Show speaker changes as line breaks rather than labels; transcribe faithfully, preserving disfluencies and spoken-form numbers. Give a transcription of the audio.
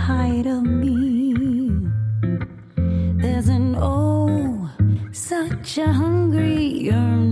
height of me. There's an oh, such a hungry yearning